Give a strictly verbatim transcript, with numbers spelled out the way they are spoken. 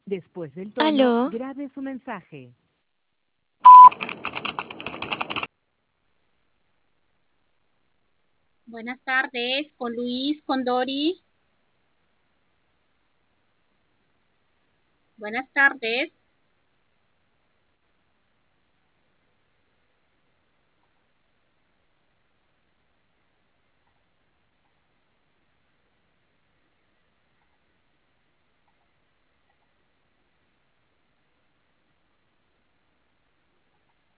Después del tono, Aló, grabe su mensaje. Buenas tardes, con Luis, con Dori. Buenas tardes.